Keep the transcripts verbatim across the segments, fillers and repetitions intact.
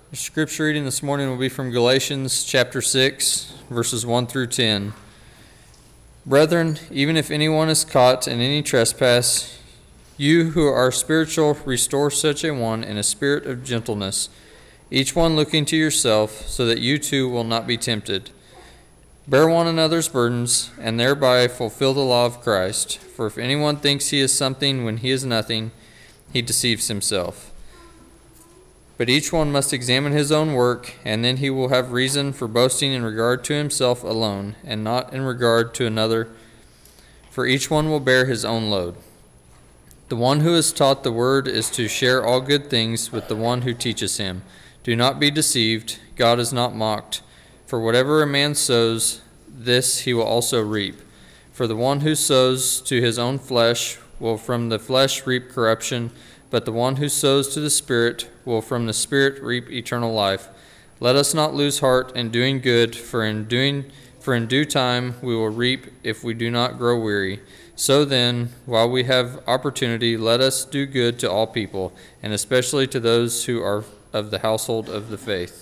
The scripture reading this morning will be from Galatians chapter six, verses one through ten. Brethren, even if anyone is caught in any trespass, you who are spiritual, restore such a one in a spirit of gentleness, each one looking to yourself, so that you too will not be tempted. Bear one another's burdens, and thereby fulfill the law of Christ. For if anyone thinks he is something when he is nothing, he deceives himself. But each one must examine his own work, and then he will have reason for boasting in regard to himself alone, and not in regard to another. For each one will bear his own load. The one who is taught the word is to share all good things with the one who teaches him. Do not be deceived, God is not mocked. For whatever a man sows, this he will also reap. For the one who sows to his own flesh will from the flesh reap corruption, but the one who sows to the Spirit will from the Spirit reap eternal life. Let us not lose heart in doing good, for in doing for in due time we will reap if we do not grow weary. So then, while we have opportunity, let us do good to all people, and especially to those who are of the household of the faith.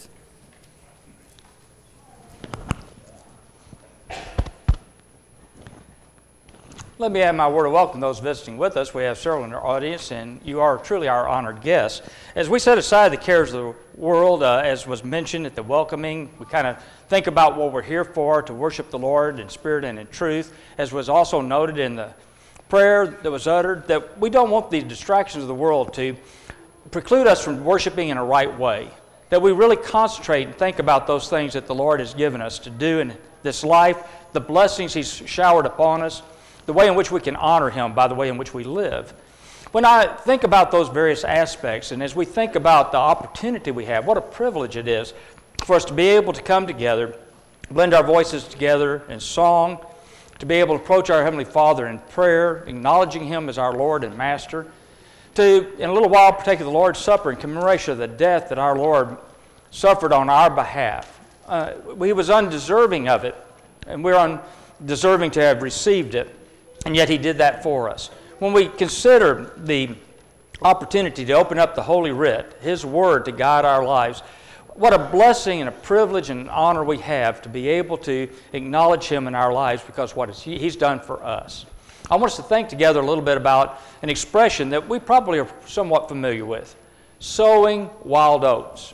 Let me add my word of welcome to those visiting with us. We have several in our audience, and you are truly our honored guests. As we set aside the cares of the world, uh, as was mentioned at the welcoming, we kind of think about what we're here for, to worship the Lord in spirit and in truth, as was also noted in the prayer that was uttered, that we don't want these distractions of the world to preclude us from worshiping in a right way, that we really concentrate and think about those things that the Lord has given us to do in this life, the blessings He's showered upon us, the way in which we can honor Him by the way in which we live. When I think about those various aspects, and as we think about the opportunity we have, what a privilege it is for us to be able to come together, blend our voices together in song, to be able to approach our Heavenly Father in prayer, acknowledging Him as our Lord and Master, to, in a little while, partake of the Lord's Supper in commemoration of the death that our Lord suffered on our behalf. Uh, He was undeserving of it, and we're undeserving to have received it. And yet He did that for us. When we consider the opportunity to open up the Holy Writ, His Word to guide our lives, what a blessing and a privilege and an honor we have to be able to acknowledge Him in our lives because what He's done for us. I want us to think together a little bit about an expression that we probably are somewhat familiar with, sowing wild oats.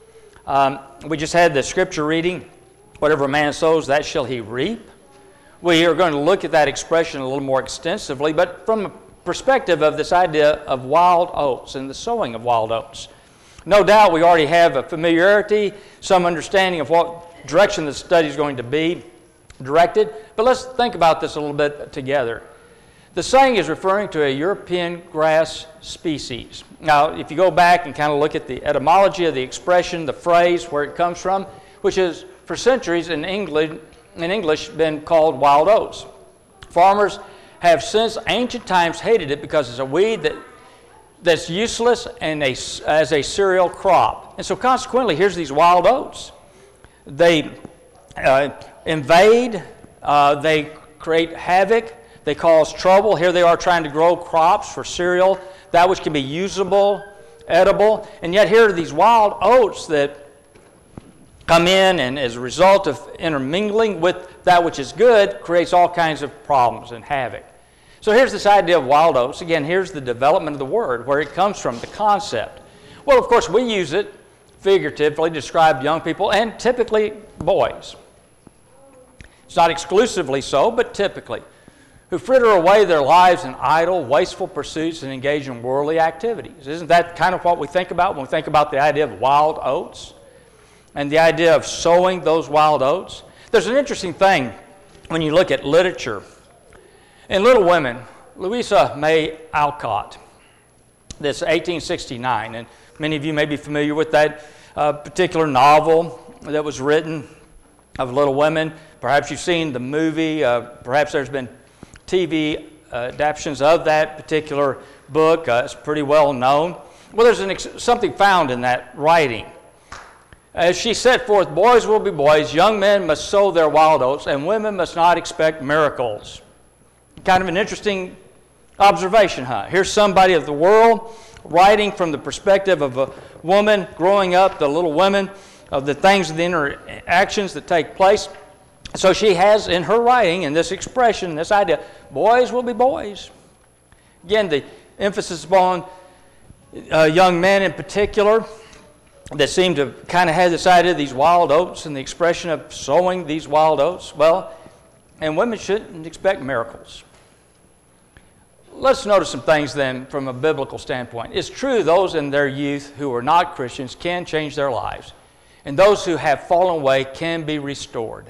Um, we just had the scripture reading, whatever a man sows, that shall he reap. We are going to look at that expression a little more extensively, but from a perspective of this idea of wild oats and the sowing of wild oats. No doubt we already have a familiarity, some understanding of what direction the study is going to be directed, but let's think about this a little bit together. The saying is referring to a European grass species. Now, if you go back and kind of look at the etymology of the expression, the phrase, where it comes from, which is for centuries in England, in English, been called wild oats. Farmers have since ancient times hated it because it's a weed that, that's useless and a, as a cereal crop. And so consequently, here's these wild oats. They uh, invade, uh, they create havoc, they cause trouble. Here they are trying to grow crops for cereal, that which can be usable, edible, and yet here are these wild oats that come in, and as a result of intermingling with that which is good, creates all kinds of problems and havoc. So here's this idea of wild oats. Again, here's the development of the word, where it comes from, the concept. Well, of course, we use it figuratively to describe young people, and typically boys. It's not exclusively so, but typically, who fritter away their lives in idle, wasteful pursuits and engage in worldly activities. Isn't that kind of what we think about when we think about the idea of wild oats? And the idea of sowing those wild oats. There's an interesting thing when you look at literature. In Little Women, Louisa May Alcott, this eighteen sixty-nine, and many of you may be familiar with that uh, particular novel that was written of Little Women. Perhaps you've seen the movie, uh, perhaps there's been T V uh, adaptations of that particular book. Uh, it's pretty well known. Well, there's an ex- something found in that writing. As she set forth, boys will be boys, young men must sow their wild oats, and women must not expect miracles. Kind of an interesting observation, huh? Here's somebody of the world writing from the perspective of a woman growing up, the little women, of the things, the interactions that take place. So she has in her writing, in this expression, this idea, boys will be boys. Again, the emphasis upon uh, young men in particular that seem to kind of have this idea of these wild oats and the expression of sowing these wild oats. Well, and women shouldn't expect miracles. Let's notice some things then from a biblical standpoint. It's true those in their youth who are not Christians can change their lives, and those who have fallen away can be restored.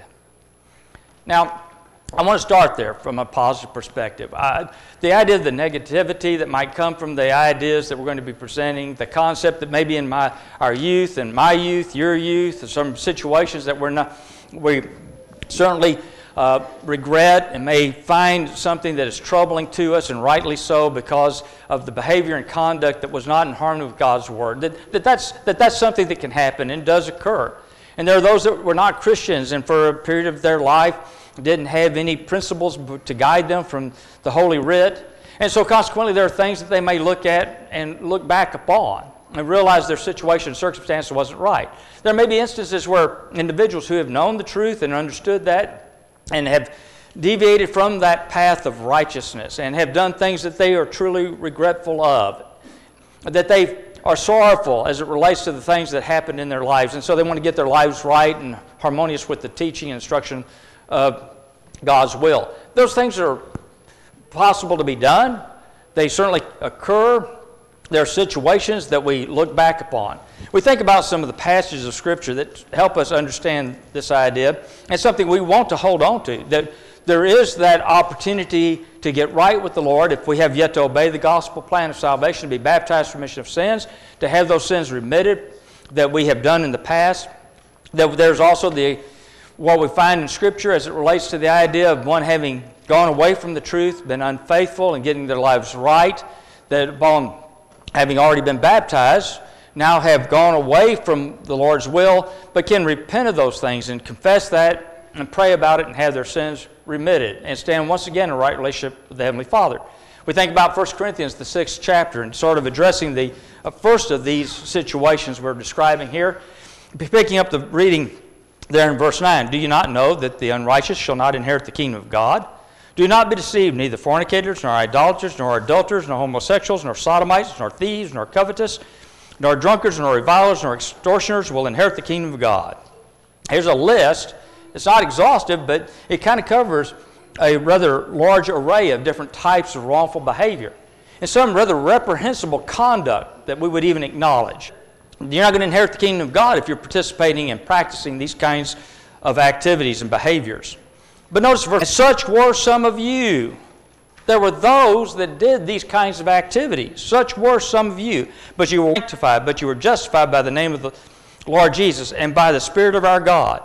Now, I want to start there from a positive perspective. I, the idea of the negativity that might come from the ideas that we're going to be presenting, the concept that maybe in my our youth and my youth, your youth, some situations that we're not, we certainly uh, regret and may find something that is troubling to us, and rightly so, because of the behavior and conduct that was not in harmony with God's Word. That, that, that's, that that's something that can happen and does occur. And there are those that were not Christians and for a period of their life didn't have any principles to guide them from the Holy Writ. And so consequently there are things that they may look at and look back upon and realize their situation and circumstance wasn't right. There may be instances where individuals who have known the truth and understood that and have deviated from that path of righteousness and have done things that they are truly regretful of, that they are sorrowful as it relates to the things that happened in their lives, and so they want to get their lives right and harmonious with the teaching and instruction of God's will. Those things are possible to be done. They certainly occur. There are situations that we look back upon. We think about some of the passages of Scripture that help us understand this idea, and something we want to hold on to, that there is that opportunity to get right with the Lord if we have yet to obey the gospel plan of salvation, to be baptized for remission of sins, to have those sins remitted that we have done in the past. That there's also the what we find in Scripture as it relates to the idea of one having gone away from the truth, been unfaithful in getting their lives right, that upon having already been baptized, now have gone away from the Lord's will, but can repent of those things and confess that and pray about it and have their sins remitted and stand once again in a right relationship with the Heavenly Father. We think about First Corinthians, the sixth chapter, and sort of addressing the uh, first of these situations we're describing here. Picking up the reading there in verse nine, do you not know that the unrighteous shall not inherit the kingdom of God? Do not be deceived, neither fornicators, nor idolaters, nor adulterers, nor homosexuals, nor sodomites, nor thieves, nor covetous, nor drunkards, nor revilers, nor extortioners will inherit the kingdom of God. Here's a list. It's not exhaustive, but it kind of covers a rather large array of different types of wrongful behavior and some rather reprehensible conduct that we would even acknowledge. You're not going to inherit the kingdom of God if you're participating and practicing these kinds of activities and behaviors. But notice, verse, such were some of you. There were those that did these kinds of activities. Such were some of you. But you were sanctified, but you were justified by the name of the Lord Jesus and by the Spirit of our God.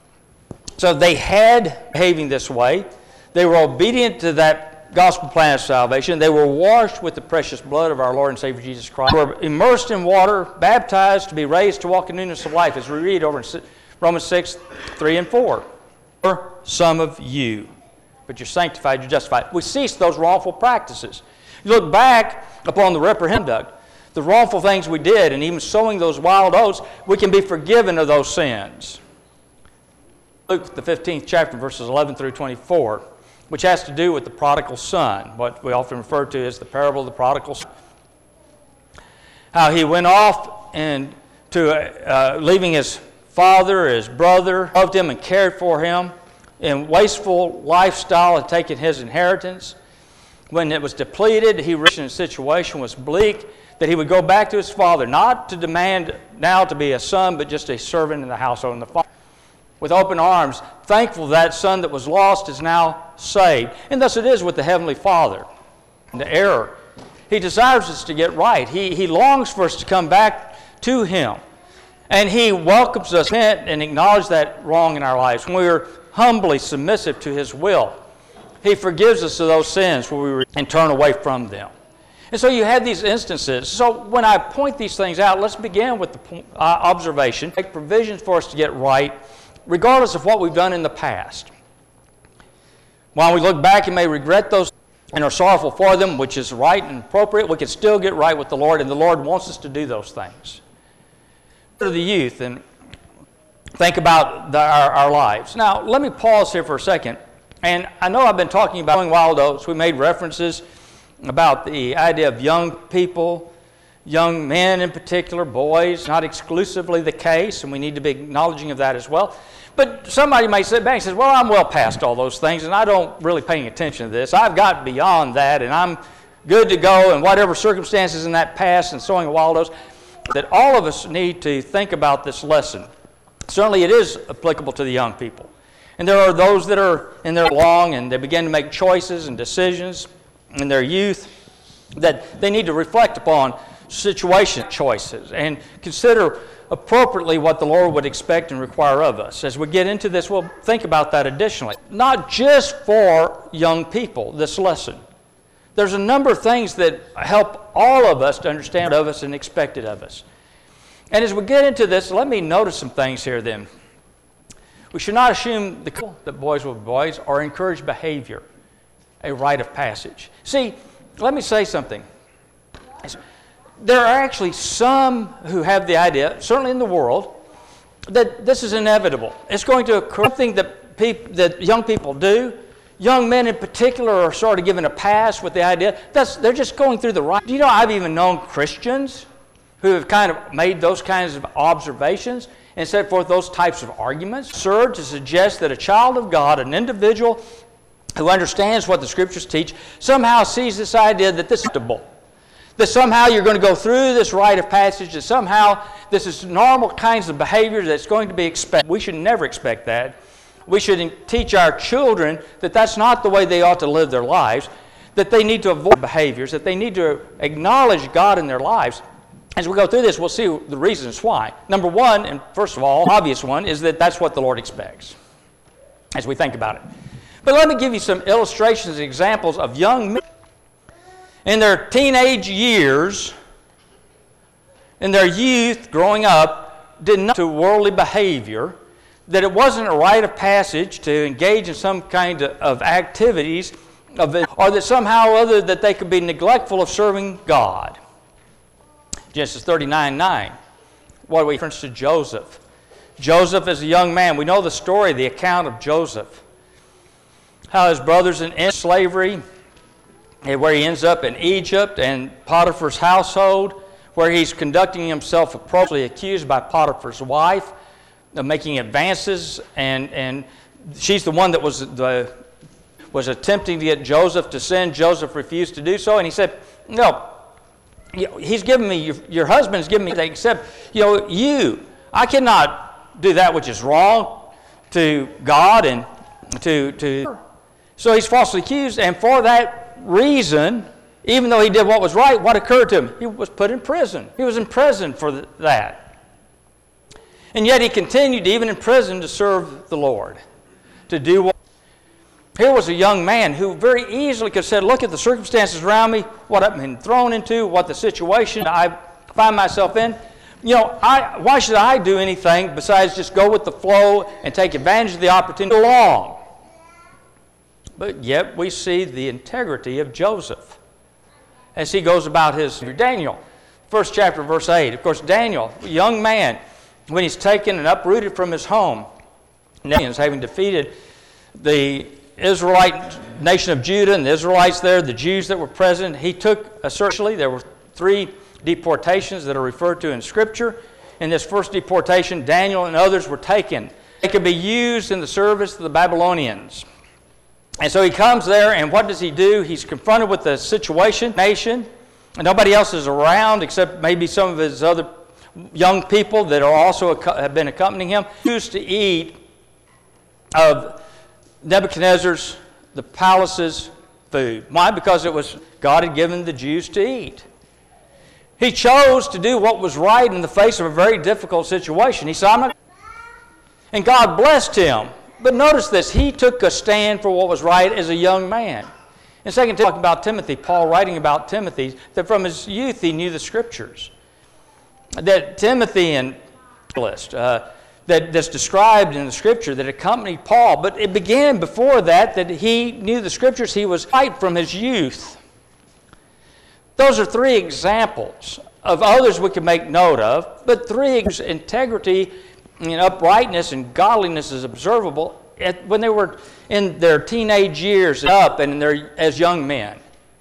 So they had behaving this way. They were obedient to that gospel plan of salvation. They were washed with the precious blood of our Lord and Savior Jesus Christ. They were immersed in water, baptized to be raised to walk in newness of life, as we read over in Romans six, three and four. Or some of you, but you're sanctified, you're justified. We cease those wrongful practices. You look back upon the reprehensible, the wrongful things we did, and even sowing those wild oats, we can be forgiven of those sins. Luke, the fifteenth chapter, verses eleven through twenty-four, which has to do with the prodigal son, what we often refer to as the parable of the prodigal son. How he went off and to uh, leaving his father, his brother, loved him and cared for him, in wasteful lifestyle had taken his inheritance. When it was depleted, he reached in a situation was bleak, that he would go back to his father, not to demand now to be a son, but just a servant in the household. And the father, with open arms, thankful that son that was lost is now saved. And thus it is with the Heavenly Father. The error. He desires us to get right. He, he longs for us to come back to Him. And He welcomes us and acknowledge that wrong in our lives. When we are humbly submissive to His will, He forgives us of those sins where we were, and turn away from them. And so you have these instances. So when I point these things out, let's begin with the uh, observation. Make provisions for us to get right, regardless of what we've done in the past. While we look back, you may regret those. and are sorrowful for them, which is right and appropriate, we can still get right with the Lord, and the Lord wants us to do those things. To the youth and think about the, our, our lives. Now, let me pause here for a second. And I know I've been talking about sowing wild oats. We made references about the idea of young people, young men in particular, boys, not exclusively the case, and we need to be acknowledging of that as well. But somebody may sit back and say, well, I'm well past all those things, and I don't really pay attention to this. I've got beyond that, and I'm good to go, and whatever circumstances in that past and sowing wild oats, that all of us need to think about this lesson. Certainly it is applicable to the young people. And there are those that are in their long and they begin to make choices and decisions in their youth that they need to reflect upon situation choices and consider appropriately what the Lord would expect and require of us. As we get into this, we'll think about that additionally. Not just for young people, this lesson. There's a number of things that help all of us to understand of us and expected of us. And as we get into this, let me notice some things here then. We should not assume the, that boys will be boys or encourage behavior, a rite of passage. See, let me say something. There are actually some who have the idea, certainly in the world, that this is inevitable. It's going to occur. Something that, peop, that young people do. Young men in particular are sort of given a pass with the idea that's they're just going through the right. Do you know I've even known Christians who have kind of made those kinds of observations and set forth those types of arguments? Absurd to suggest that a child of God, an individual who understands what the Scriptures teach, somehow sees this idea that this is acceptable. That somehow you're going to go through this rite of passage, that somehow this is normal kinds of behavior that's going to be expected. We should never expect that. We should teach our children that that's not the way they ought to live their lives, that they need to avoid behaviors, that they need to acknowledge God in their lives. As we go through this, we'll see the reasons why. Number one, and first of all, obvious one, is that that's what the Lord expects as we think about it. But let me give you some illustrations and examples of young men in their teenage years, in their youth growing up, did not to worldly behavior, that it wasn't a rite of passage to engage in some kind of activities, of it, or that somehow or other that they could be neglectful of serving God. Genesis thirty-nine nine. What we reference to Joseph. Joseph is a young man. We know the story, the account of Joseph. How his brothers in slavery, and where he ends up in Egypt and Potiphar's household, where he's conducting himself appropriately, accused by Potiphar's wife of making advances, and, and she's the one that was the was attempting to get Joseph to sin. Joseph refused to do so, and he said, no, he's given me, your, your husband's given me, except, you know, you, I cannot do that which is wrong to God and to, to, so he's falsely accused, and for that reason, even though he did what was right, what occurred to him? He was put in prison. He was in prison for that. And yet he continued, even in prison, to serve the Lord, to do what. Here was a young man who very easily could have said, look at the circumstances around me, what I've been thrown into, what the situation I find myself in. You know, I, why should I do anything besides just go with the flow and take advantage of the opportunity along? But yet we see the integrity of Joseph as he goes about his Daniel. First chapter, verse eight. Of course, Daniel, a young man, when he's taken and uprooted from his home, having defeated the Israelite nation of Judah and the Israelites there, the Jews that were present, he took, essentially, there were three deportations that are referred to in Scripture. In this first deportation, Daniel and others were taken. They could be used in the service of the Babylonians. And so he comes there, and what does he do? He's confronted with the situation, nation, and nobody else is around except maybe some of his other young people that are also have been accompanying him. He used to eat of Nebuchadnezzar's, the palace's food. Why? Because it was God had given the Jews to eat. He chose to do what was right in the face of a very difficult situation. He said, I'm not. And God blessed him. But notice this, he took a stand for what was right as a young man. In Second Timothy, talking about Timothy, Paul writing about Timothy, that from his youth he knew the Scriptures. That Timothy and uh, that, that's described in the Scripture that accompanied Paul. But it began before that, that he knew the Scriptures. He was right from his youth. Those are three examples of others we could make note of, but three, integrity and uprightness and godliness is observable at, when they were in their teenage years up and in their, as young men.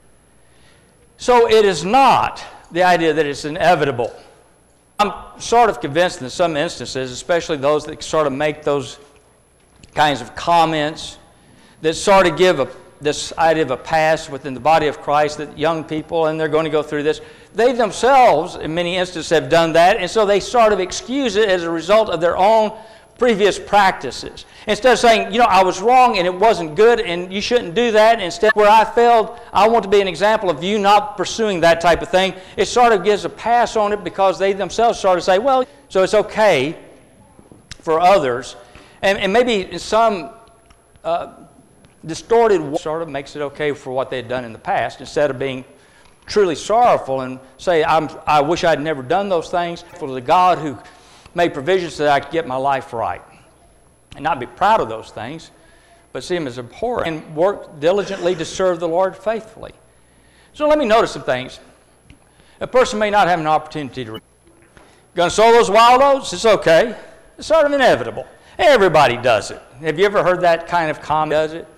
So it is not the idea that it's inevitable. I'm sort of convinced in some instances, especially those that sort of make those kinds of comments that sort of give a this idea of a past within the body of Christ, that young people, and they're going to go through this, they themselves, in many instances, have done that, and so they sort of excuse it as a result of their own previous practices. Instead of saying, you know, I was wrong and it wasn't good and you shouldn't do that, instead where I failed, I want to be an example of you not pursuing that type of thing, it sort of gives a pass on it because they themselves sort of say, well, so it's okay for others, and, and maybe in some uh, distorted sort of makes it okay for what they had done in the past, instead of being truly sorrowful and say, I'm, I wish I'd never done those things, for the God who made provisions so that I could get my life right. And not be proud of those things, but see them as abhorrent and work diligently to serve the Lord faithfully. So let me notice some things. A person may not have an opportunity to... Going to sow those wild oats? It's okay. It's sort of inevitable. Everybody does it. Have you ever heard that kind of comment? Does it?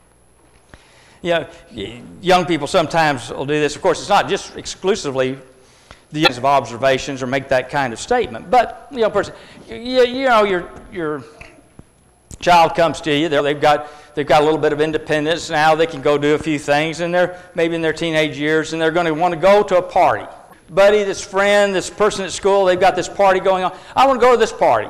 You know, young people sometimes will do this. Of course, it's not just exclusively the kinds of observations or make that kind of statement. But, you know, person, you, you know, your your child comes to you. They've got they've got a little bit of independence now. They can go do a few things, and they're maybe in their teenage years, and they're going to want to go to a party. Buddy, this friend, this person at school, they've got this party going on. I want to go to this party.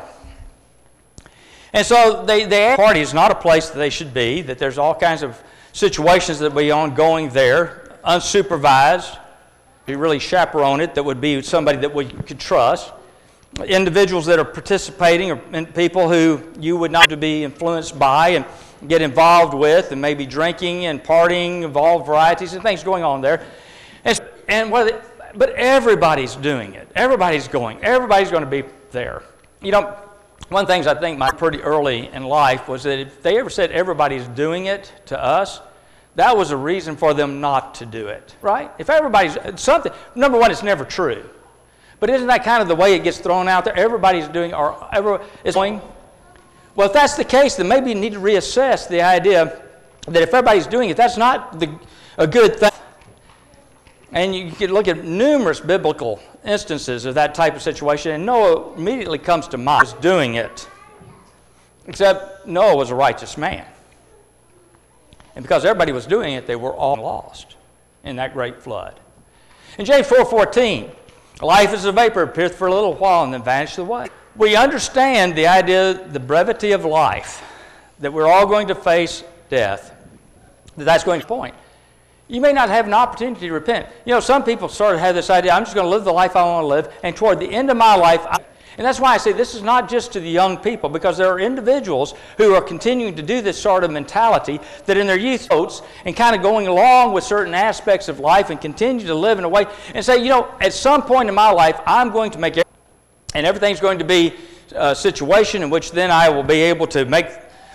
And so they they party is not a place that they should be. That there's all kinds of situations that will be ongoing there, unsupervised. You really chaperone it, that would be somebody that we could trust. Individuals that are participating, or people who you would not to be influenced by and get involved with, and maybe drinking and partying, involved varieties and things going on there. And, and what, but everybody's doing it. Everybody's going. Everybody's going to be there. You know, one of the things I think my pretty early in life was that if they ever said everybody's doing it to us, that was a reason for them not to do it, right? If everybody's something, number one, it's never true. But isn't that kind of the way it gets thrown out there? Everybody's doing, or everyone is doing. Well, if that's the case, then maybe you need to reassess the idea that if everybody's doing it, that's not the, a good thing. And you can look at numerous biblical instances of that type of situation, and Noah immediately comes to mind as doing it. Except Noah was a righteous man. And because everybody was doing it, they were all lost in that great flood. In James four fourteen, life is a vapor, appeareth for a little while, and then vanisheth away. We understand the idea, the brevity of life, that we're all going to face death, that that's going to point. You may not have an opportunity to repent. You know, some people sort of have this idea, I'm just going to live the life I want to live, and toward the end of my life, I, and that's why I say this is not just to the young people, because there are individuals who are continuing to do this sort of mentality that in their youth votes and kind of going along with certain aspects of life and continue to live in a way and say, you know, at some point in my life, I'm going to make it, and everything's going to be a situation in which then I will be able to make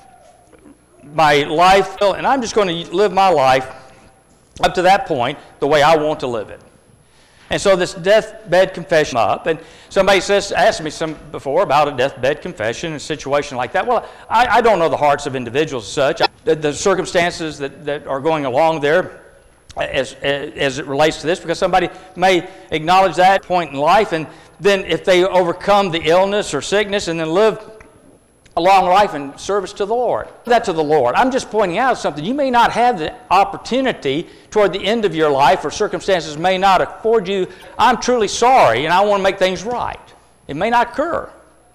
my life, and I'm just going to live my life up to that point the way I want to live it. And so this deathbed confession up, and somebody says, asked me some before about a deathbed confession and a situation like that. Well, I, I don't know the hearts of individuals as such. The, the circumstances that, that are going along there as, as it relates to this, because somebody may acknowledge that point in life, and then if they overcome the illness or sickness and then live a long life in service to the Lord. That to the Lord. I'm just pointing out something. You may not have the opportunity toward the end of your life, or circumstances may not afford you. I'm truly sorry, and I want to make things right. It may not occur.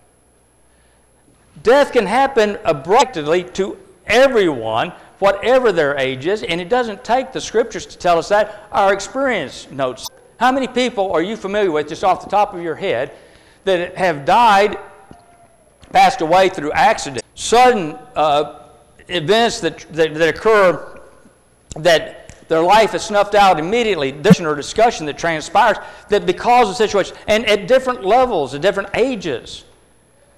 Death can happen abruptly to everyone, whatever their age is, and it doesn't take the Scriptures to tell us that. Our experience notes. How many people are you familiar with, just off the top of your head, that have died, passed away through accident, sudden uh, events that, that, that occur, that their life is snuffed out immediately, discussion or discussion that transpires, that because of the situation, and at different levels, at different ages,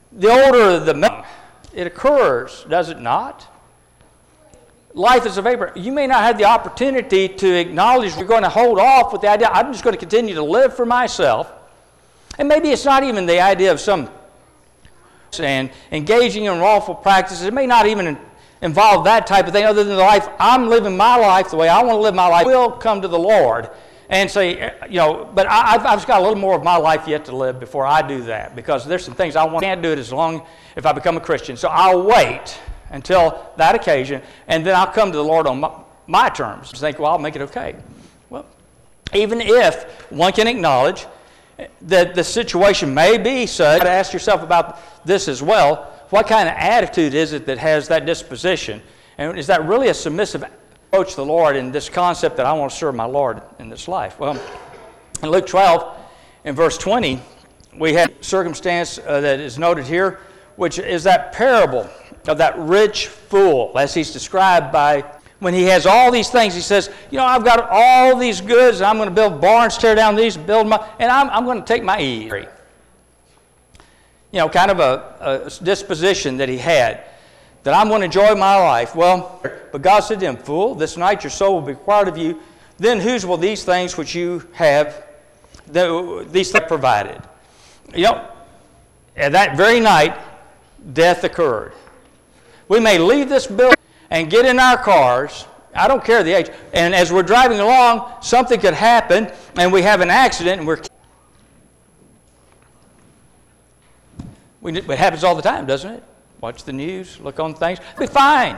The older the man, it occurs, does it not? Life is a vapor. You may not have the opportunity to acknowledge you're going to hold off with the idea, I'm just going to continue to live for myself. And maybe it's not even the idea of some and engaging in wrongful practices. It may not even involve that type of thing other than the life, I'm living my life the way I want to live my life. I will come to the Lord and say, you know, but I, I've, I've got a little more of my life yet to live before I do that, because there's some things I want. I can't do it as long if I become a Christian. So I'll wait until that occasion, and then I'll come to the Lord on my, my terms. Think, well, I'll make it okay. Well, even if one can acknowledge that the situation may be such, you got to ask yourself about this as well. What kind of attitude is it that has that disposition? And is that really a submissive approach to the Lord in this concept that I want to serve my Lord in this life? Well, in Luke twelve, in verse twenty, we have a circumstance uh, that is noted here, which is that parable of that rich fool, as he's described by, when he has all these things, he says, you know, I've got all these goods, and I'm going to build barns, tear down these, build my, and I'm, I'm going to take my ease. You know, kind of a, a disposition that he had, that I'm going to enjoy my life. Well, but God said to him, fool, this night your soul will be required of you. Then whose will these things which you have, the, these things provided? You know, at that very night, death occurred. We may leave this building and get in our cars, I don't care the age, and as we're driving along, something could happen, and we have an accident, and we're... We, it happens all the time, doesn't it? Watch the news, look on things. It'll be fine.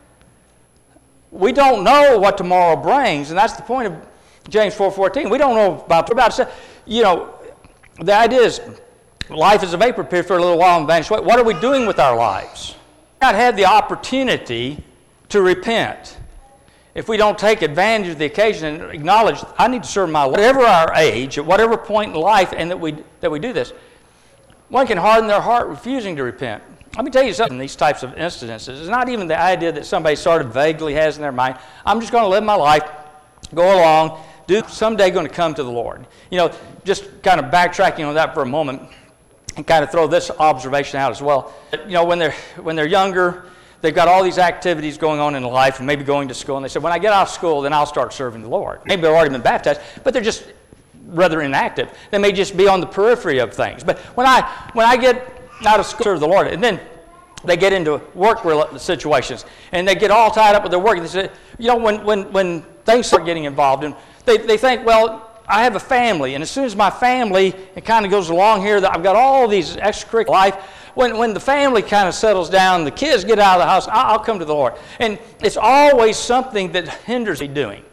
We don't know what tomorrow brings, and that's the point of James four fourteen. We don't know about, about you know, the idea is life is a vapor, appear for a little while and vanish away. What are we doing with our lives? We not had the opportunity to repent. If we don't take advantage of the occasion and acknowledge, I need to serve my Lord, whatever our age, at whatever point in life, and that we that we do this, one can harden their heart refusing to repent. Let me tell you something, these types of incidences, it's not even the idea that somebody sort of vaguely has in their mind, I'm just going to live my life, go along, do someday going to come to the Lord. You know, just kind of backtracking on that for a moment and kind of throw this observation out as well. You know, when they're, when they're younger, they've got all these activities going on in life and maybe going to school, and they said, when I get out of school, then I'll start serving the Lord. Maybe they've already been baptized, but they're just rather inactive. They may just be on the periphery of things. But when I when I get out of school, serve the Lord, and then they get into work situations, and they get all tied up with their work. And they say, you know, when when when things start getting involved, and they they think, well, I have a family, and as soon as my family it kind of goes along here, that I've got all these extracurricular life. When when the family kind of settles down, the kids get out of the house, I'll, I'll come to the Lord. And it's always something that hinders me doing.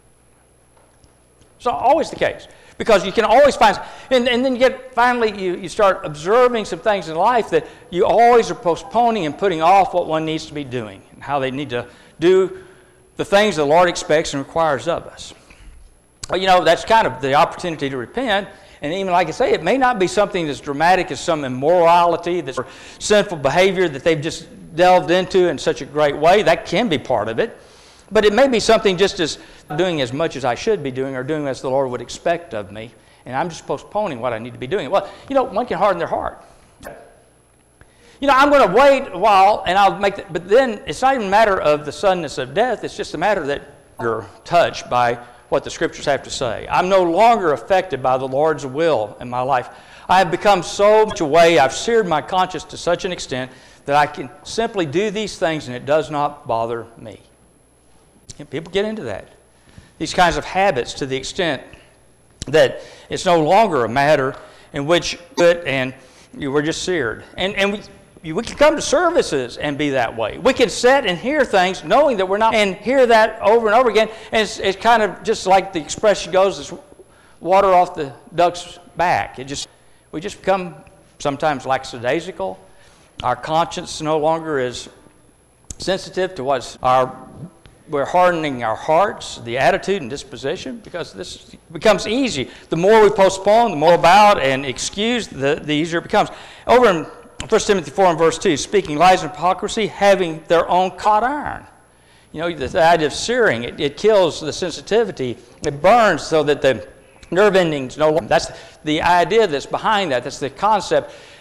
It's always the case. Because you can always find, and, and then you get, finally, you, you start observing some things in life that you always are postponing and putting off what one needs to be doing, and how they need to do the things the Lord expects and requires of us. Well, you know, that's kind of the opportunity to repent, and even like I say, it may not be something as dramatic as some immorality, this sinful behavior that they've just delved into in such a great way. That can be part of it. But it may be something just as doing as much as I should be doing, or doing as the Lord would expect of me, and I'm just postponing what I need to be doing. Well, you know, one can harden their heart. You know, I'm going to wait a while, and I'll make it, but then it's not even a matter of the suddenness of death, it's just a matter that you're touched by what the Scriptures have to say. I'm no longer affected by the Lord's will in my life. I have become so much away, I've seared my conscience to such an extent that I can simply do these things, and it does not bother me. People get into that. These kinds of habits to the extent that it's no longer a matter in which it and you were just seared. And, and we, we can come to services and be that way. We can sit and hear things knowing that we're not, and hear that over and over again. And it's, it's kind of just like the expression goes, it's water off the duck's back. It just, we just become sometimes lackadaisical. Our conscience no longer is sensitive to what's our We're hardening our hearts, the attitude and disposition, because this becomes easy. The more we postpone, the more about and excuse, the, the easier it becomes. Over in First Timothy four and verse two, speaking lies and hypocrisy, having their own caught iron. You know, the, the idea of searing, it, it kills the sensitivity. It burns so that the nerve endings no longer. That's the idea that's behind that. That's the concept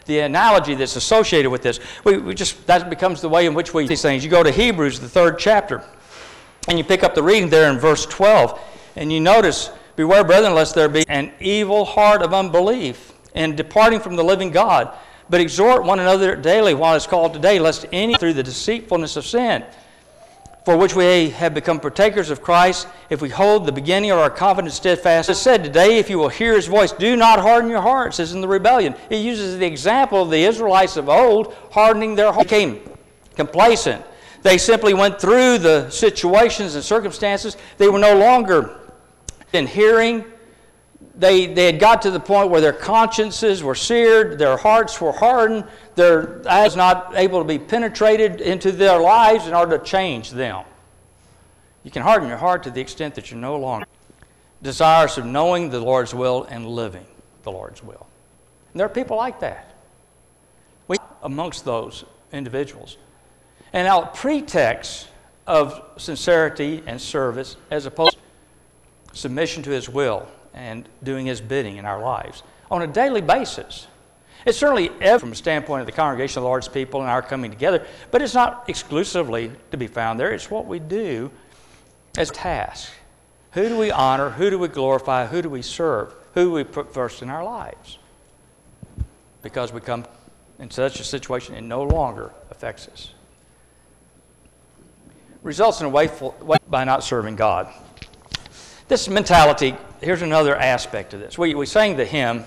the analogy that's associated with this. We, we just, that becomes the way in which we do these things. You go to Hebrews, the third chapter, and you pick up the reading there in verse twelve, and you notice, beware, brethren, lest there be an evil heart of unbelief in departing from the living God. But exhort one another daily while it's called today, lest any through the deceitfulness of sin, for which we have become partakers of Christ, if we hold the beginning of our confidence steadfast. It said today, if you will hear his voice, do not harden your hearts, as in the rebellion. It uses the example of the Israelites of old hardening their hearts. They became complacent. They simply went through the situations and circumstances. They were no longer in hearing. They, they had got to the point where their consciences were seared, their hearts were hardened, their eyes not able to be penetrated into their lives in order to change them. You can harden your heart to the extent that you're no longer desirous of knowing the Lord's will and living the Lord's will. And there are people like that. We amongst those individuals. And now, pretext of sincerity and service as opposed to submission to his will and doing his bidding in our lives on a daily basis. It's certainly ever from the standpoint of the congregation of the Lord's people and our coming together, but it's not exclusively to be found there. It's what we do as a task. Who do we honor? Who do we glorify? Who do we serve? Who do we put first in our lives? Because we come in such a situation, it no longer affects us. Results in a wasteful way by not serving God. This mentality, here's another aspect of this. We, we sang the hymn,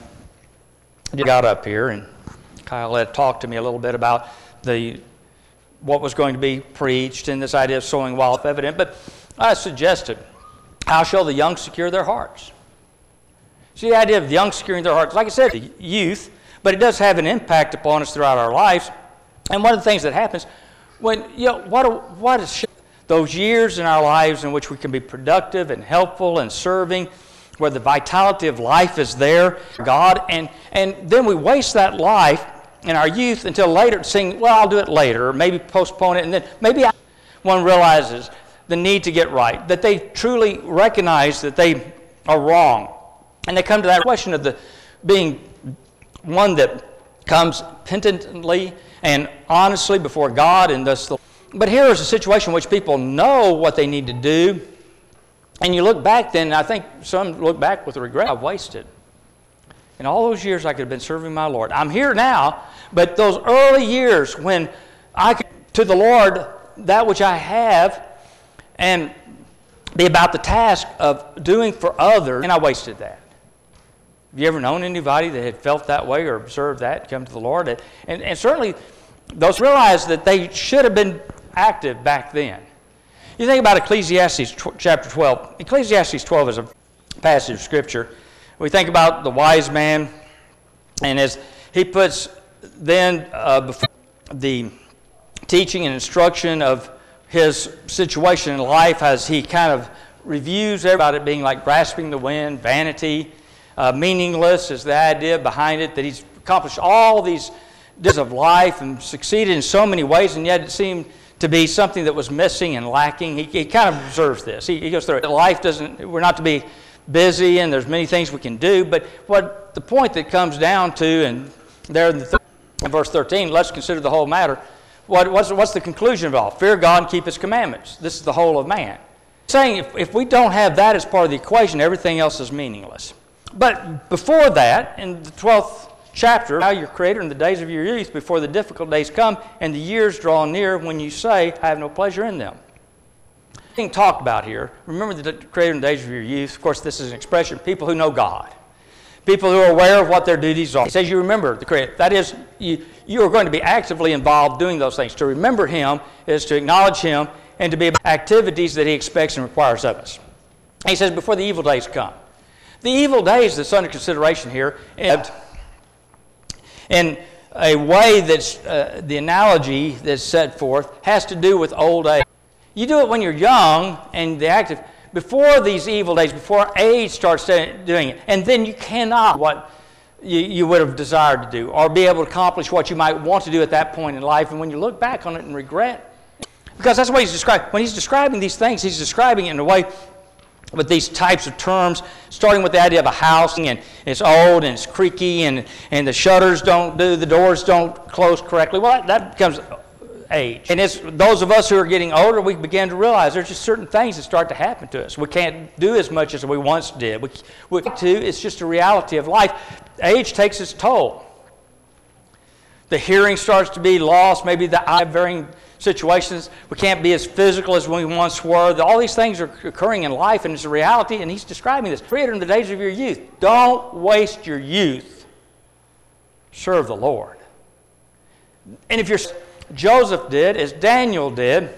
I got up here, and Kyle had talked to me a little bit about the what was going to be preached and this idea of sowing while evident, but I suggested, how shall the young secure their hearts? See, the idea of the young securing their hearts, like I said, the youth, but it does have an impact upon us throughout our lives. And one of the things that happens, when, you know, what, what is those years in our lives in which we can be productive and helpful and serving, where the vitality of life is there, God, and, and then we waste that life in our youth until later, saying, well, I'll do it later, or maybe postpone it, and then maybe one realizes the need to get right, that they truly recognize that they are wrong. And they come to that question of the being one that comes penitently and honestly before God, and thus the But here is a situation in which people know what they need to do, and you look back then, and I think some look back with regret. I've wasted. In all those years I could have been serving my Lord. I'm here now, but those early years when I could to the Lord that which I have and be about the task of doing for others, and I wasted that. Have you ever known anybody that had felt that way or observed that, come to the Lord? And, and certainly those realized that they should have been active back then. You think about Ecclesiastes chapter twelve. Ecclesiastes twelve is a passage of Scripture. We think about the wise man, and as he puts then uh, before the teaching and instruction of his situation in life, as he kind of reviews about it being like grasping the wind, vanity, uh, meaningless is the idea behind it, that he's accomplished all these days of life and succeeded in so many ways, and yet it seemed to be something that was missing and lacking. He, he kind of observes this. He, he goes through it. Life doesn't, we're not to be busy, and there's many things we can do, but what the point that comes down to, and there in, the th- in verse thirteen, let's consider the whole matter. What, what's, what's the conclusion of all? Fear God and keep His commandments. This is the whole of man. Saying if, if we don't have that as part of the equation, everything else is meaningless. But before that, in the twelfth chapter, now your Creator in the days of your youth, before the difficult days come and the years draw near, when you say, I have no pleasure in them. Being talked about here, remember the Creator in the days of your youth. Of course, this is an expression of people who know God, people who are aware of what their duties are. He says you remember the Creator. That is, you, you are going to be actively involved doing those things. To remember Him is to acknowledge Him and to be about activities that He expects and requires of us. And he says before the evil days come. The evil days that's under consideration here, and in a way that's, uh, the analogy that's set forth has to do with old age. You do it when you're young and the active, before these evil days, before age starts doing it, and then you cannot what you, you would have desired to do, or be able to accomplish what you might want to do at that point in life, and when you look back on it and regret, because that's what he's describing. When he's describing these things, he's describing it in a way with these types of terms, starting with the idea of a house, and it's old and it's creaky, and, and the shutters don't do, the doors don't close correctly. Well, that, that becomes age. And it's those of us who are getting older, we begin to realize there's just certain things that start to happen to us. We can't do as much as we once did. We, we to, it's just a reality of life. Age takes its toll. The hearing starts to be lost, maybe the eye varying situations. We can't be as physical as we once were. All these things are occurring in life, and it's a reality, and he's describing this. Created in the days of your youth. Don't waste your youth. Serve the Lord. And if you're Joseph did, as Daniel did,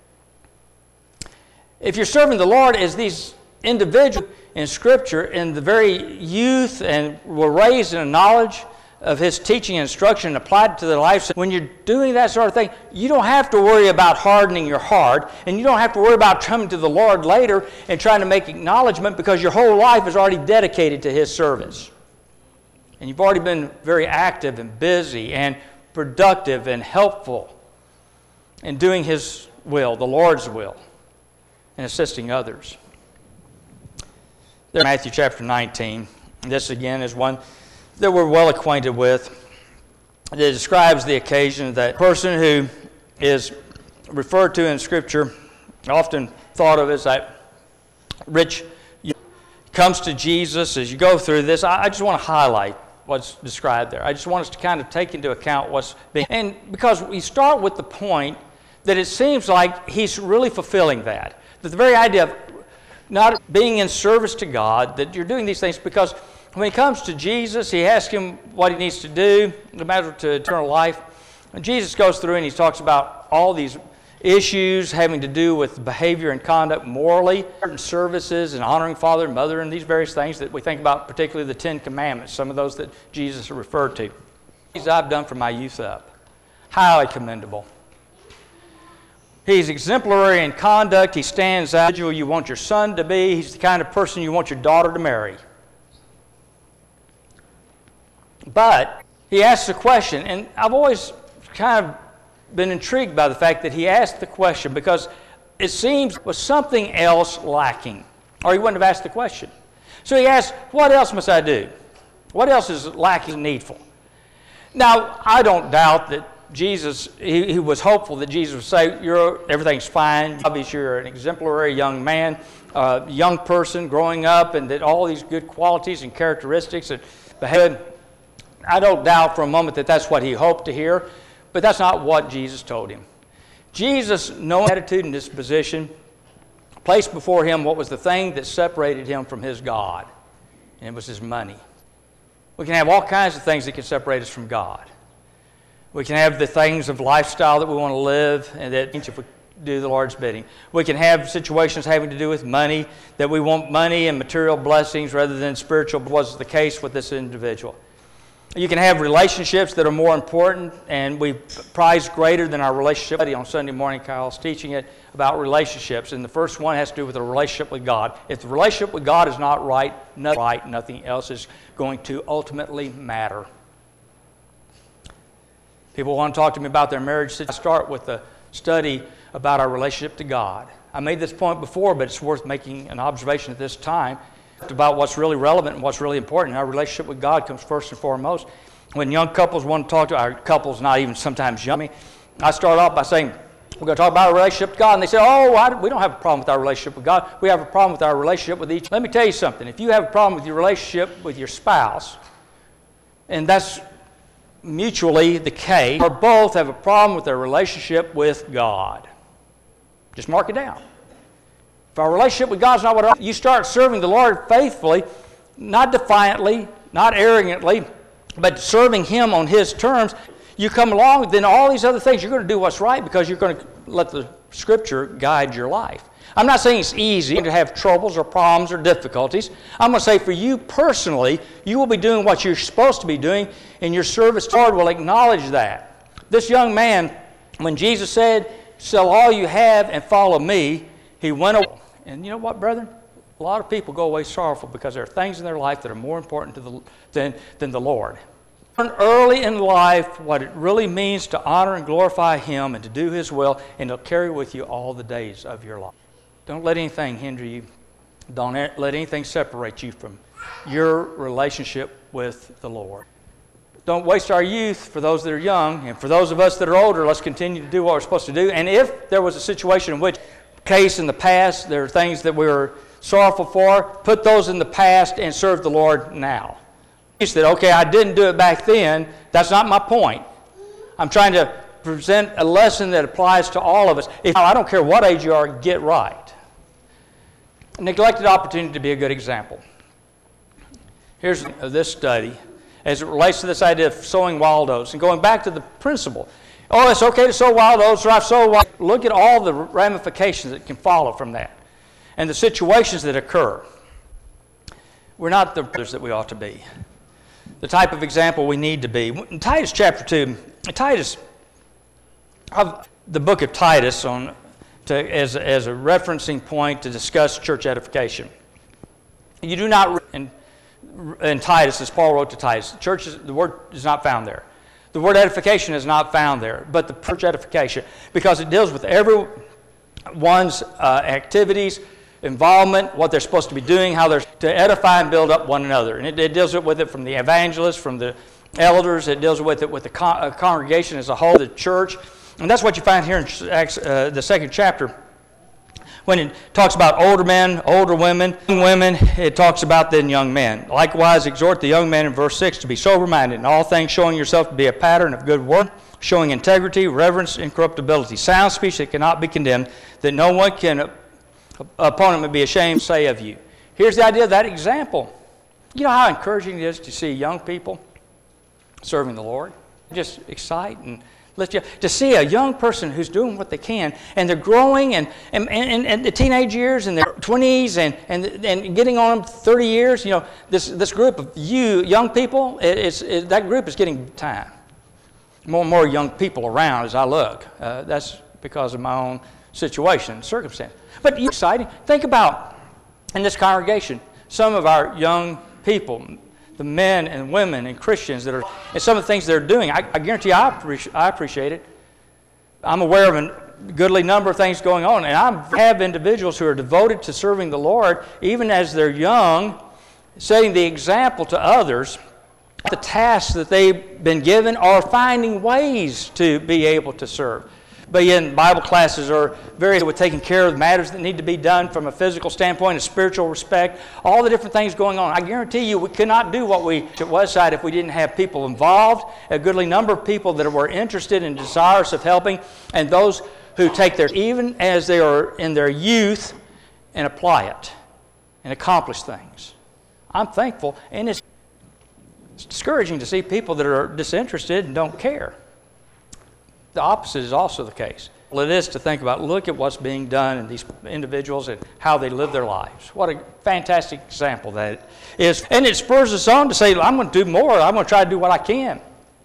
if you're serving the Lord as these individuals in Scripture in the very youth and were raised in a knowledge of his teaching and instruction and applied to their lives, when you're doing that sort of thing, you don't have to worry about hardening your heart, and you don't have to worry about coming to the Lord later and trying to make acknowledgement, because your whole life is already dedicated to his service. And you've already been very active and busy and productive and helpful in doing his will, the Lord's will, and assisting others. There, Matthew chapter nineteen. This again is one that we're well acquainted with. It describes the occasion that person who is referred to in Scripture, often thought of as that rich, comes to Jesus. As you go through this, I just want to highlight what's described there. I just want us to kind of take into account what's being, and because we start with the point that it seems like he's really fulfilling that. That the very idea of not being in service to God, that you're doing these things because when he comes to Jesus, he asks him what he needs to do, no matter to eternal life. And Jesus goes through and he talks about all these issues having to do with behavior and conduct morally, certain services and honoring father and mother, and these various things that we think about, particularly the Ten Commandments, some of those that Jesus referred to. These I've done from my youth up. Highly commendable. He's exemplary in conduct. He stands out. You want your son to be. He's the kind of person you want your daughter to marry. But he asks a question, and I've always kind of been intrigued by the fact that he asked the question because it seems was something else lacking, or he wouldn't have asked the question. So he asked, what else must I do? What else is lacking, needful? Now, I don't doubt that Jesus, he, he was hopeful that Jesus would say, you're, everything's fine. Obviously, you're an exemplary young man, uh, young person growing up, and that all these good qualities and characteristics and behavior. I don't doubt for a moment that that's what he hoped to hear, but that's not what Jesus told him. Jesus, knowing attitude and disposition, placed before him what was the thing that separated him from his God, and it was his money. We can have all kinds of things that can separate us from God. We can have the things of lifestyle that we want to live, and that if we do the Lord's bidding. We can have situations having to do with money, that we want money and material blessings rather than spiritual, was the case with this individual. You can have relationships that are more important, and we prize greater than our relationship. On Sunday morning, Kyle's teaching it about relationships, and the first one has to do with a relationship with God. If the relationship with God is not right, nothing, right, nothing else is going to ultimately matter. People want to talk to me about their marriage. I start with a study about our relationship to God. I made this point before, but it's worth making an observation at this time about what's really relevant and what's really important. Our relationship with God comes first and foremost. When young couples want to talk to our couples, not even sometimes young, I start off by saying, we're going to talk about our relationship to God. And they say, oh, I, we don't have a problem with our relationship with God. We have a problem with our relationship with each. Let me tell you something. If you have a problem with your relationship with your spouse, and that's mutually the case, or both have a problem with their relationship with God, just mark it down. If our relationship with God is not what you start serving the Lord faithfully, not defiantly, not arrogantly, but serving Him on His terms, you come along, then all these other things, you're going to do what's right because you're going to let the Scripture guide your life. I'm not saying it's easy to have troubles or problems or difficulties. I'm going to say for you personally, you will be doing what you're supposed to be doing, and your service to the Lord will acknowledge that. This young man, when Jesus said, sell all you have and follow me, he went away. And you know what, brethren? A lot of people go away sorrowful because there are things in their life that are more important to the, than, than the Lord. Learn early in life what it really means to honor and glorify Him and to do His will, and it'll carry with you all the days of your life. Don't let anything hinder you Don't let anything separate you from your relationship with the Lord. Don't waste our youth for those that are young, and for those of us that are older, let's continue to do what we're supposed to do. And if there was a situation in which, case in the past, there are things that we were sorrowful for, put those in the past and serve the Lord now. You said, okay, I didn't do it back then. That's not my point. I'm trying to present a lesson that applies to all of us. If, I don't care what age you are, get right. A neglected opportunity to be a good example. Here's this study as it relates to this idea of sowing wild oats. And going back to the principle, oh, it's okay to sow wild oats, or I've sowed wild oats. Look at all the ramifications that can follow from that and the situations that occur. We're not the brothers that we ought to be, the type of example we need to be. In Titus chapter two, Titus, I've, the book of Titus on to, as, as a referencing point to discuss church edification. You do not, in, in Titus, as Paul wrote to Titus, church is, the word is not found there. The word edification is not found there, but the church edification, because it deals with everyone's uh, activities, involvement, what they're supposed to be doing, how they're to edify and build up one another. And it, it deals with it from the evangelists, from the elders. It deals with it with the con- uh, congregation as a whole, the church. And that's what you find here in Acts, uh, the second chapter. When it talks about older men, older women, young women, it talks about then young men. Likewise, exhort the young men in verse six to be sober-minded in all things, showing yourself to be a pattern of good work, showing integrity, reverence, incorruptibility, sound speech that cannot be condemned, that no one can, opponent may be ashamed, say of you. Here's the idea of that example. You know how encouraging it is to see young people serving the Lord? Just exciting. Let you, to see a young person who's doing what they can, and they're growing, and and, and, and the teenage years, and their twenties, and, and and getting on thirty years. You know, this this group of you young people, it, it's it, that group is getting time. More and more young people around as I look. Uh, that's because of my own situation and circumstance. But it's exciting. Think about in this congregation, some of our young people, the men and women and Christians that are, and some of the things they're doing. I, I guarantee you I, appreciate, I appreciate it. I'm aware of a goodly number of things going on, and I have individuals who are devoted to serving the Lord, even as they're young, setting the example to others, the tasks that they've been given, or finding ways to be able to serve. But in Bible classes are very with taking care of the matters that need to be done from a physical standpoint, a spiritual respect, all the different things going on. I guarantee you we could not do what we at Westside if we didn't have people involved, a goodly number of people that were interested and desirous of helping, and those who take their, even as they are in their youth, and apply it and accomplish things. I'm thankful, and it's, it's discouraging to see people that are disinterested and don't care. The opposite is also the case. Well, it is to think about, look at what's being done in these individuals and how they live their lives. What a fantastic example that is. And it spurs us on to say, I'm going to do more. I'm going to try to do what I can.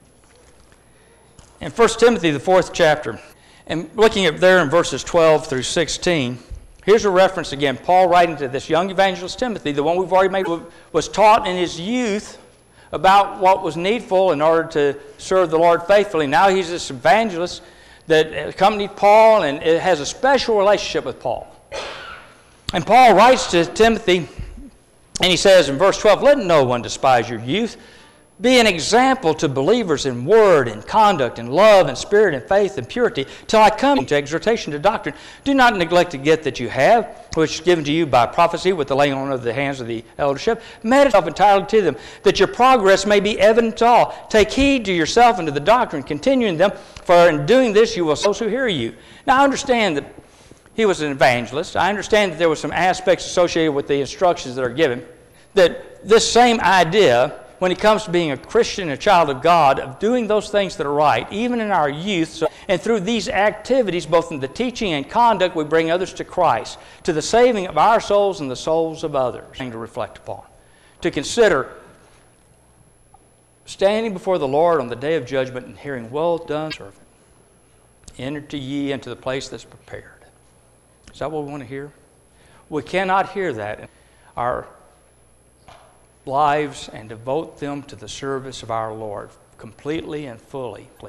In First Timothy, the fourth chapter, and looking at there in verses twelve through sixteen, here's a reference again. Paul writing to this young evangelist Timothy, the one we've already made, was taught in his youth about what was needful in order to serve the Lord faithfully. Now he's this evangelist that accompanied Paul and it has a special relationship with Paul. And Paul writes to Timothy, and he says in verse twelve, let no one despise your youth. Be an example to believers in word and conduct and love and spirit and faith and purity till I come to exhortation to doctrine. Do not neglect the gift that you have, which is given to you by prophecy with the laying on of the hands of the eldership. Meditate yourself entirely to them, that your progress may be evident to all. Take heed to yourself and to the doctrine, continue in them, for in doing this you will those who hear you. Now I understand that he was an evangelist. I understand that there were some aspects associated with the instructions that are given, that this same idea, when it comes to being a Christian, a child of God, of doing those things that are right, even in our youth, so, and through these activities, both in the teaching and conduct, we bring others to Christ, to the saving of our souls and the souls of others, and to reflect upon, to consider standing before the Lord on the day of judgment and hearing, well done, servant, enter ye into the place that's prepared. Is that what we want to hear? We cannot hear that in our lives and devote them to the service of our Lord completely and fully. We're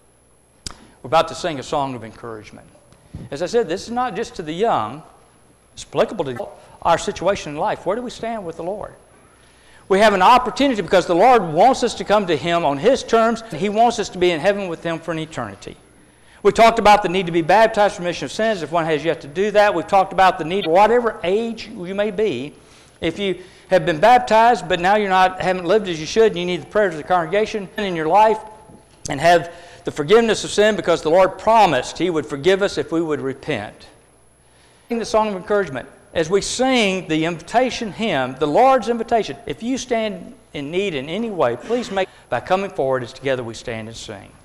about to sing a song of encouragement. As I said, this is not just to the young, It's applicable to our situation in life. Where do we stand with the Lord? We have an opportunity because the Lord wants us to come to Him on His terms. He wants us to be in heaven with Him for an eternity. We talked about the need to be baptized for remission of sins if one has yet to do that. We've talked about the need, whatever age you may be, if you have been baptized but now you're not, haven't lived as you should, and you need the prayers of the congregation in your life and have the forgiveness of sin because the Lord promised He would forgive us if we would repent. Sing the song of encouragement. As we sing the invitation hymn, the Lord's invitation, if you stand in need in any way, please make by coming forward as together we stand and sing.